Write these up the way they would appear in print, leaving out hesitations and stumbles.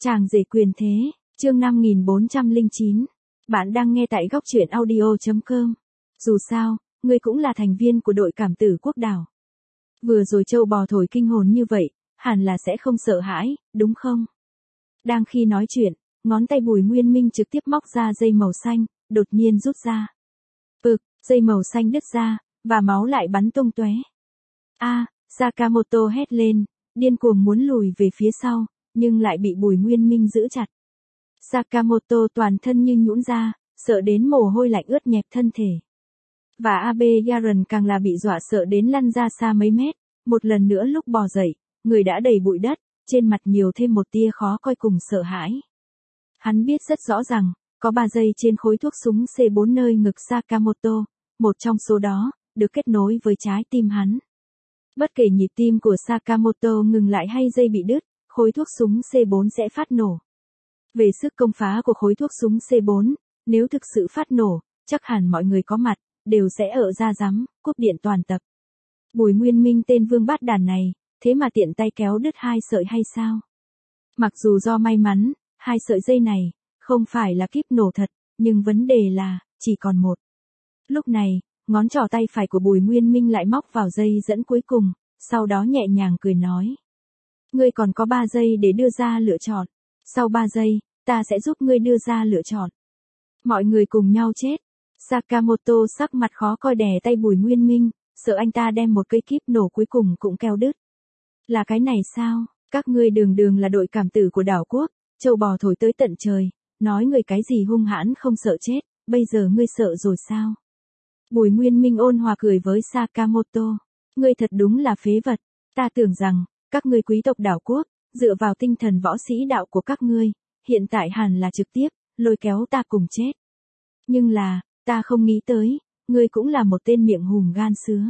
Chàng rể quyền thế, chương 5409. Bạn đang nghe tại góc truyện audio.com. Dù sao, ngươi cũng là thành viên của đội cảm tử quốc đảo. Vừa rồi châu bò thổi kinh hồn như vậy, hẳn là sẽ không sợ hãi, đúng không? Đang khi nói chuyện, ngón tay Bùi Nguyên Minh trực tiếp móc ra dây màu xanh, đột nhiên rút ra. Dây màu xanh đứt ra, và máu lại bắn tung tóe. Sakamoto hét lên, điên cuồng muốn lùi về phía sau, nhưng lại bị Bùi Nguyên Minh giữ chặt. Sakamoto toàn thân như nhũn ra, sợ đến mồ hôi lạnh ướt nhẹp thân thể. Và Abe Yaren càng là bị dọa sợ đến lăn ra xa mấy mét, một lần nữa lúc bò dậy, người đã đầy bụi đất, trên mặt nhiều thêm một tia khó coi cùng sợ hãi. Hắn biết rất rõ rằng, có 3 dây trên khối thuốc súng C4 nơi ngực Sakamoto, một trong số đó, được kết nối với trái tim hắn. Bất kể nhịp tim của Sakamoto ngừng lại hay dây bị đứt, khối thuốc súng C4 sẽ phát nổ. Về sức công phá của khối thuốc súng C4, nếu thực sự phát nổ, chắc hẳn mọi người có mặt, đều sẽ ở ra rắm, cúp điện toàn tập. Bùi Nguyên Minh tên vương bát đàn này, thế mà tiện tay kéo đứt 2 sợi hay sao? Mặc dù do may mắn, 2 sợi dây này, không phải là kíp nổ thật, nhưng vấn đề là, chỉ còn một. Lúc này, ngón trỏ tay phải của Bùi Nguyên Minh lại móc vào dây dẫn cuối cùng, sau đó nhẹ nhàng cười nói. Ngươi còn có 3 giây để đưa ra lựa chọn. Sau 3 giây, ta sẽ giúp ngươi đưa ra lựa chọn. Mọi người cùng nhau chết. Sakamoto sắc mặt khó coi đè tay Bùi Nguyên Minh, sợ anh ta đem một cây kíp nổ cuối cùng cũng kéo đứt. Là cái này sao? Các ngươi đường là đội cảm tử của đảo quốc, châu bò thổi tới tận trời, nói người cái gì hung hãn không sợ chết, bây giờ ngươi sợ rồi sao? Bùi Nguyên Minh ôn hòa cười với Sakamoto. Ngươi thật đúng là phế vật, ta tưởng rằng, các ngươi quý tộc đảo quốc, dựa vào tinh thần võ sĩ đạo của các ngươi, hiện tại hẳn là trực tiếp, lôi kéo ta cùng chết. Nhưng là, ta không nghĩ tới, ngươi cũng là một tên miệng hùm gan sứa.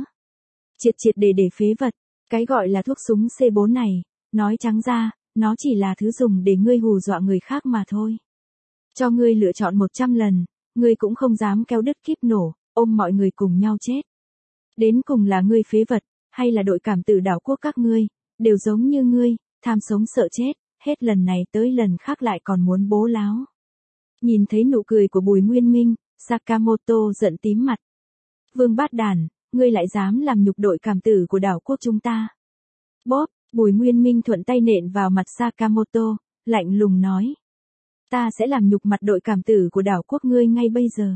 Triệt để phế vật, cái gọi là thuốc súng C4 này, nói trắng ra, nó chỉ là thứ dùng để ngươi hù dọa người khác mà thôi. Cho ngươi lựa chọn 100 lần, ngươi cũng không dám kéo đứt kíp nổ, ôm mọi người cùng nhau chết. Đến cùng là ngươi phế vật, hay là đội cảm tử đảo quốc các ngươi, đều giống như ngươi, tham sống sợ chết, hết lần này tới lần khác lại còn muốn bố láo. Nhìn thấy nụ cười của Bùi Nguyên Minh, Sakamoto giận tím mặt. Vương bát đàn, ngươi lại dám làm nhục đội cảm tử của đảo quốc chúng ta. Bóp, Bùi Nguyên Minh thuận tay nện vào mặt Sakamoto, lạnh lùng nói. Ta sẽ làm nhục mặt đội cảm tử của đảo quốc ngươi ngay bây giờ.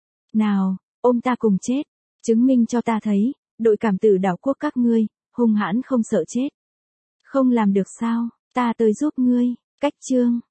Nào, ôm ta cùng chết, chứng minh cho ta thấy, đội cảm tử đảo quốc các ngươi, hung hãn không sợ chết. Không làm được sao, ta tới giúp ngươi, cách chương.